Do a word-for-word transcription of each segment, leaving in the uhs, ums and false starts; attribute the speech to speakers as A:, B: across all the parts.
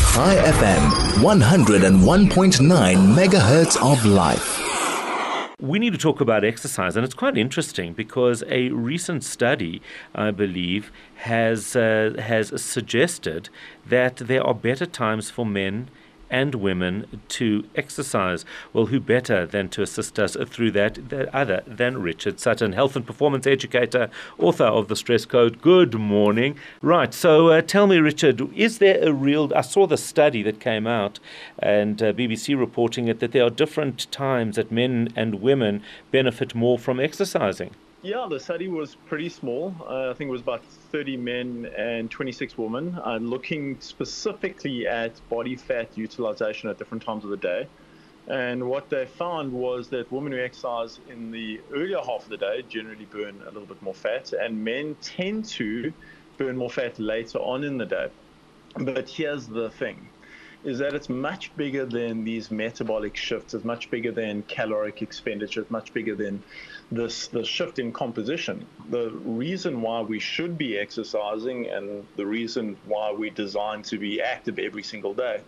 A: High F M, one oh one point nine megahertz of life.
B: We need to talk about exercise, and it's quite interesting because a recent study, I believe, has uh, has suggested that there are better times for men and women to exercise. Well, who better than to assist us through that, that other than Richard Sutton, health and performance educator, author of The Stress Code. Good morning. Right, so uh, tell me, Richard, is there a real... I saw the study that came out, and uh, B B C reporting it, that there are different times that men and women benefit more from exercising.
C: Yeah, the study was pretty small. Uh, I think it was about thirty men and twenty-six women, uh, looking specifically at body fat utilization at different times of the day. And what they found was that women who exercise in the earlier half of the day generally burn a little bit more fat, and men tend to burn more fat later on in the day. But here's the thing, is that it's much bigger than these metabolic shifts. It's much bigger than caloric expenditure. It's much bigger than this the shift in composition. The reason why we should be exercising and the reason why we're designed to be active every single day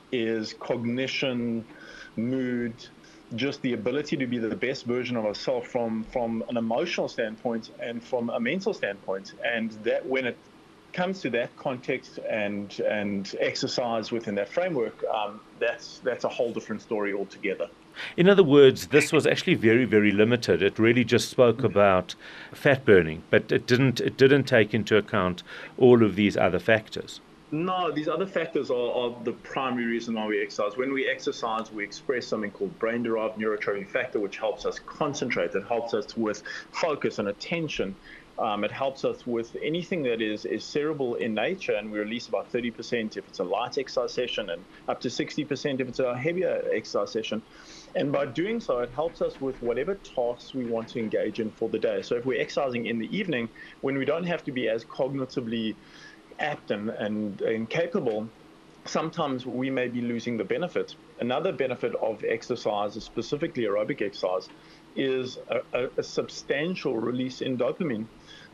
C: is cognition, mood, just the ability to be the best version of ourselves from, from an emotional standpoint and from a mental standpoint. And that when it comes to that context and and exercise within that framework, um, that's that's a whole different story altogether.
B: In other words, this was actually very, very limited. It really just spoke about fat burning, but it didn't it didn't take into account all of these other factors.
C: No, these other factors are, are the primary reason why we exercise. When we exercise, we express something called brain-derived neurotrophic factor, which helps us concentrate. It helps us with focus and attention. Um, it helps us with anything that is, is cerebral in nature, and we release about thirty percent if it's a light exercise session and up to sixty percent if it's a heavier exercise session. And by doing so, it helps us with whatever tasks we want to engage in for the day. So if we're exercising in the evening, when we don't have to be as cognitively apt and, and, and capable, sometimes we may be losing the benefit. Another benefit of exercise, specifically aerobic exercise, is a, a, a substantial release in dopamine.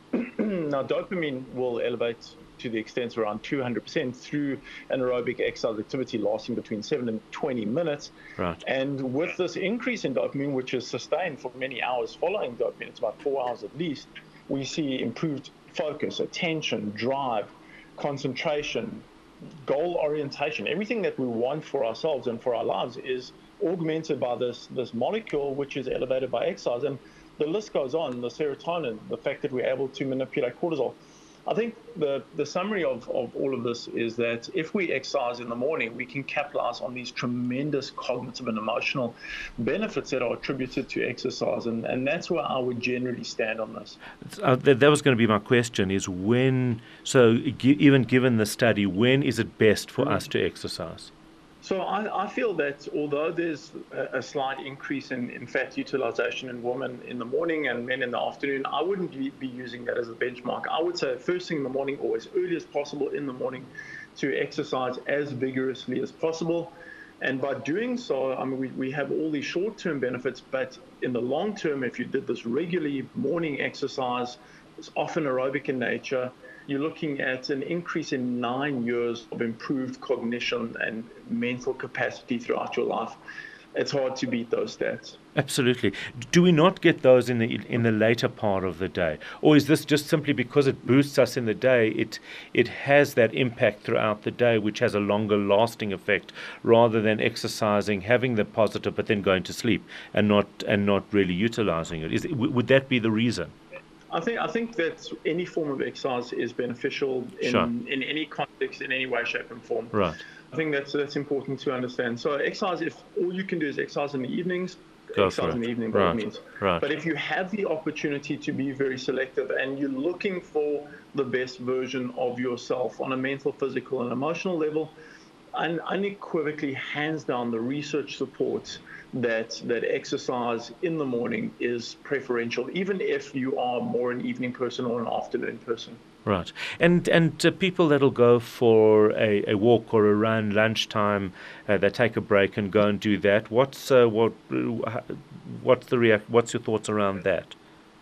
C: Now, dopamine will elevate to the extent of around two hundred percent through an aerobic exercise activity lasting between seven and twenty minutes.
B: Right.
C: And with this increase in dopamine, which is sustained for many hours following dopamine, it's about four hours at least, we see improved focus, attention, drive, concentration, goal orientation. Everything that we want for ourselves and for our lives is augmented by this, this molecule, which is elevated by exercise. And the list goes on, the serotonin, the fact that we're able to manipulate cortisol. I think the, the summary of, of all of this is that if we exercise in the morning, we can capitalize on these tremendous cognitive and emotional benefits that are attributed to exercise. And, and that's where I would generally stand on this.
B: Uh, that, that was going to be my question, is when, so g- even given the study, when is it best for mm-hmm. us to exercise?
C: So I, I feel that although there's a, a slight increase in, in fat utilization in women in the morning and men in the afternoon, I wouldn't be, be using that as a benchmark. I would say first thing in the morning or as early as possible in the morning to exercise as vigorously as possible. And by doing so, I mean, we, we have all these short-term benefits, but in the long term, if you did this regularly, morning exercise, it's often aerobic in nature, you're looking at an increase in nine years of improved cognition and mental capacity throughout your life. It's hard to beat those stats.
B: Absolutely. Do we not get those in the in the later part of the day? Or is this just simply because it boosts us in the day, it it has that impact throughout the day, which has a longer lasting effect, rather than exercising, having the positive, but then going to sleep and not and not really utilizing it? Is it, would that be the reason?
C: I think I think that any form of exercise is beneficial in,
B: sure.
C: in any context, in any way, shape, and form.
B: Right.
C: I think that's that's important to understand. So exercise, if all you can do is exercise in the evenings,
B: Go
C: exercise in the evening by all means.
B: Right.
C: But if you have the opportunity to be very selective and you're looking for the best version of yourself on a mental, physical, and emotional level, and unequivocally, hands down, the research supports that that exercise in the morning is preferential, even if you are more an evening person or an afternoon person.
B: Right. And and uh, people that'll go for a, a walk or a run lunchtime, uh, they take a break and go and do that. What's uh, what what's the react? What's your thoughts around that?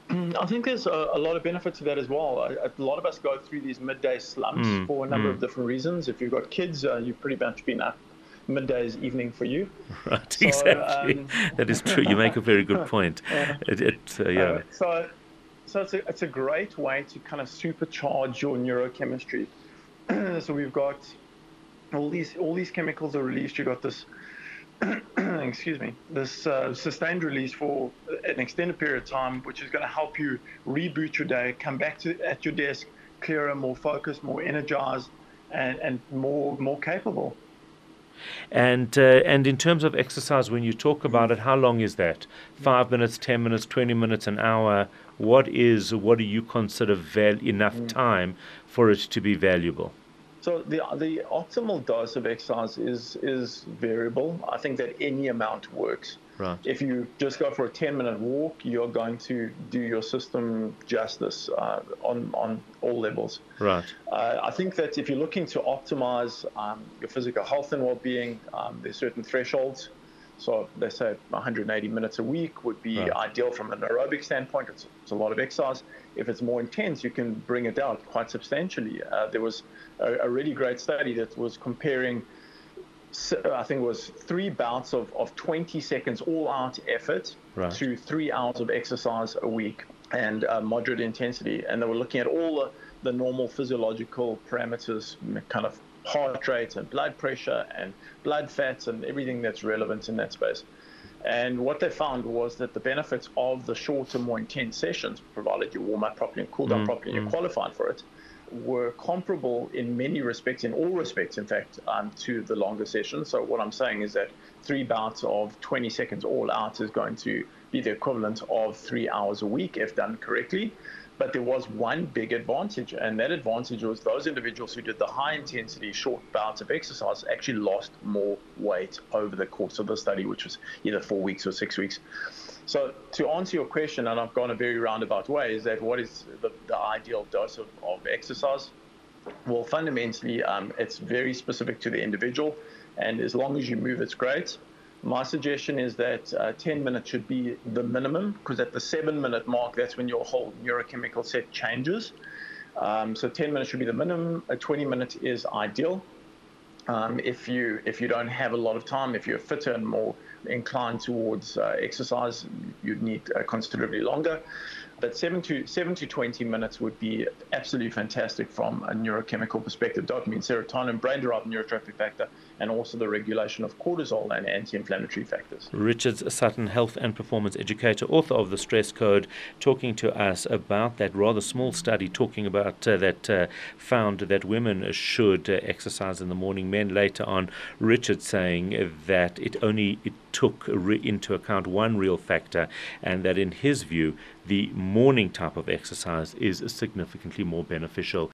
C: I think there's a, a lot of benefit to that as well. A, a lot of us go through these midday slumps
B: Mm,
C: for a number
B: mm.
C: of different reasons. If you've got kids, uh, you've pretty much been up. Midday is evening for you.
B: Right,
C: So,
B: exactly.
C: um,
B: That is true. You make a very good point.
C: uh,
B: It, it, uh, yeah.
C: uh, so, so it's a, it's a great way to kind of supercharge your neurochemistry. So we've got all these all these chemicals are released. You've got this excuse me, this uh, sustained release for an extended period of time, which is going to help you reboot your day, come back to at your desk clearer, more focused, more energized, and, and more more capable.
B: And uh, and in terms of exercise, when you talk about it, how long is that? Five minutes, ten minutes, twenty minutes, an hour? What is what do you consider val- enough time for it to be valuable?
C: So the the optimal dose of exercise is is variable. I think that any amount works.
B: Right.
C: If you just go for a ten minute walk, you're going to do your system justice uh, on on all levels.
B: Right.
C: Uh, I think that if you're looking to optimize um, your physical health and well-being, um, there's certain thresholds. So they say one hundred eighty minutes a week would be
B: Right.
C: ideal from an aerobic standpoint. It's, it's a lot of exercise. If it's more intense, you can bring it down quite substantially. Uh, there was a, a really great study that was comparing, I think it was three bouts of, of twenty seconds all-out effort
B: Right.
C: to three hours of exercise a week and uh, moderate intensity. And they were looking at all the, the normal physiological parameters, kind of heart rate and blood pressure and blood fats and everything that's relevant in that space. And what they found was that the benefits of the shorter, more intense sessions, provided you warm up properly and cool down
B: Mm,
C: properly and
B: mm.
C: you're qualified for it, were comparable in many respects, in all respects, in fact, um, to the longer sessions. So what I'm saying is that three bouts of twenty seconds all out is going to be the equivalent of three hours a week if done correctly. But there was one big advantage, and that advantage was those individuals who did the high intensity short bouts of exercise actually lost more weight over the course of the study, which was either four weeks or six weeks. So to answer your question, and I've gone a very roundabout way, is that what is the, the ideal dose of, of exercise? Well, fundamentally, um, it's very specific to the individual, and as long as you move, it's great. My suggestion is that uh, ten minutes should be the minimum, because at the seven minute mark, that's when your whole neurochemical set changes. Um, so ten minutes should be the minimum. A twenty minutes is ideal. Um, if you if you don't have a lot of time, if you're fitter and more inclined towards uh, exercise, you'd need uh, considerably longer. But seven to seven to twenty minutes would be absolutely fantastic from a neurochemical perspective. Dopamine, serotonin, brain-derived neurotrophic factor, and also the regulation of cortisol and anti-inflammatory factors.
B: Richard Sutton, health and performance educator, author of The Stress Code, talking to us about that rather small study talking about uh, that uh, found that women should uh, exercise in the morning, men later on. Richard saying that it only it took re- into account one real factor, and that in his view, the morning type of exercise is significantly more beneficial.